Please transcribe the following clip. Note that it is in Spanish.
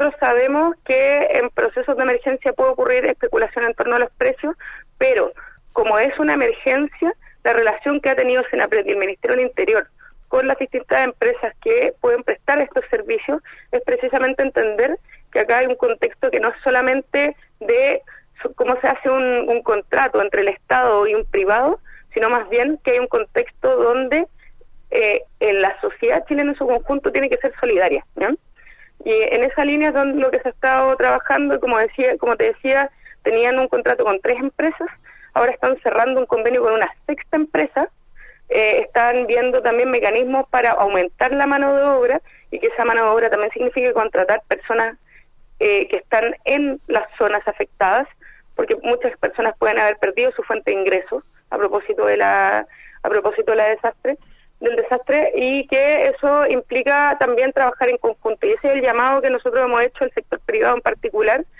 nosotros sabemos que en procesos de emergencia puede ocurrir especulación en torno a los precios, pero como es una emergencia, la relación que ha tenido Senapred y el Ministerio del Interior con las distintas empresas que pueden prestar estos servicios es precisamente entender que acá hay un contexto que no es solamente de cómo se hace un contrato entre el Estado y un privado, sino más bien que hay un contexto donde la sociedad chilena en su conjunto tiene que ser solidaria, ¿no? Y en esa línea es donde lo que se ha estado trabajando, y como te decía, tenían un contrato con 3 empresas, ahora están cerrando un convenio con una 6ª empresa, están viendo también mecanismos para aumentar la mano de obra, y que esa mano de obra también signifique contratar personas que están en las zonas afectadas, porque muchas personas pueden haber perdido su fuente de ingresos a propósito del desastre, y que eso implica también trabajar en conjunto, y ese es el llamado que nosotros hemos hecho al sector privado en particular,